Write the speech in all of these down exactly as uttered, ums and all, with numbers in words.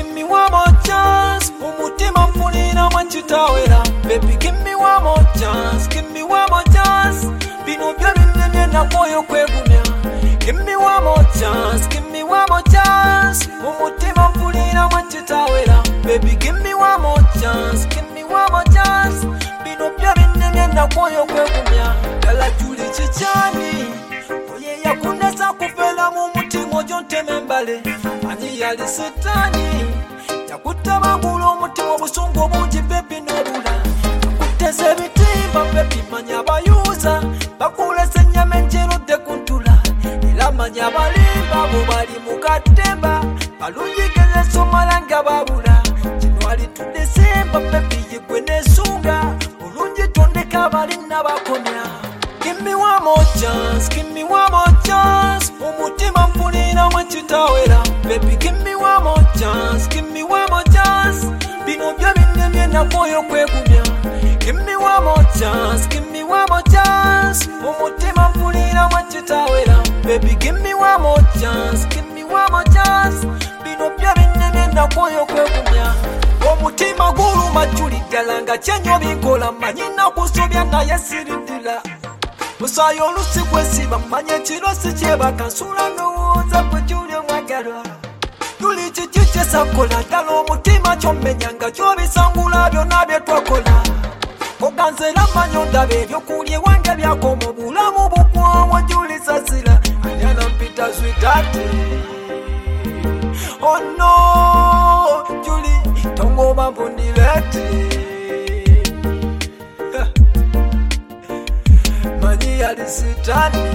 give me one more chance. Umutima mfunira mwanchitawera. Baby, give me one more chance, give me one more chance. Bino bya binene na moyo kwegumya. Give me one more chance, give me one more chance. Umutima mfunira mwanchitawera. Baby, give me one more chance, give me one more chance. Bino bya binene na moyo kwegumya. Dala Julie chichani. Oye yakunesa kufela mu mutima jonteme mbale. Ani yali setani. Yakutaba ngulo omutima obusungu bungi baby nobula. Yakuteze bitimba baby manya bayuza. Bakulese ennyama enjerudde ku ntula. Era manya balimba bo bali mu katemba. Balunjigeze somala nga babula. Kino alitudde simba baby yegwe nesunga. Bulungi tondeka balina bakomya. Give me one more chance, give me one more chance. Umutima mfunira mwanchitawera. Baby, give me one more chance, give me one more chance. Bino bya binene na moyo kwegumya. Give me one more chance, give me one more chance. Umutima mfunira mwanchitawera. Baby, give me one more chance, give me one more chance. Bino bya binene na moyo kwegumya. Omutima guluma Julie ddala nga kyenyo binkola manyina kusobya naye siridira. Musayo olusi kwesiba mmanye kirosi kyebaka nsula ndowooza gwe Julie omwagalwa. Julie kiki kyesakola ddala omutima kyommenyanga kyobisangula byonna bye twakola. Oganzera mmanyo ndaba ebyokulya ewange byakoma obulamu bukwawa Julie sasira anyana mpita switati. Oh no Julie tongoba mbundireti. Mani yali sitani.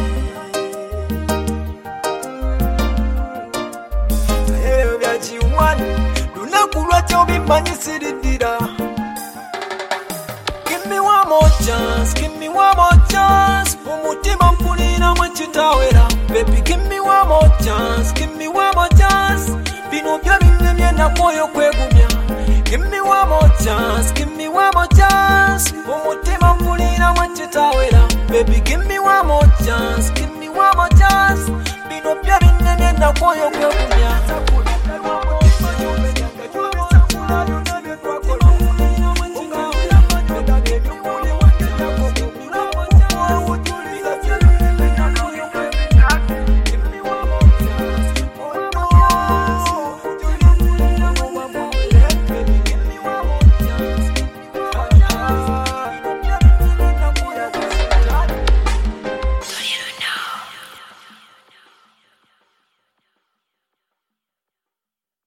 Ayeyo byakiwani lunaku lwakyo bimanyi siridira. Give me one more chance, give me one more chance. Umutima mfunira mwanchitawera. Baby, give me one more chance, give me one more chance. Bino bya binene na moyo kwegumya. Give me one more chance, give me one more chance. Umutima mfunira mwanchitawera. Baby, give me one more chance, give me one more chance. Bino bya binene na moyo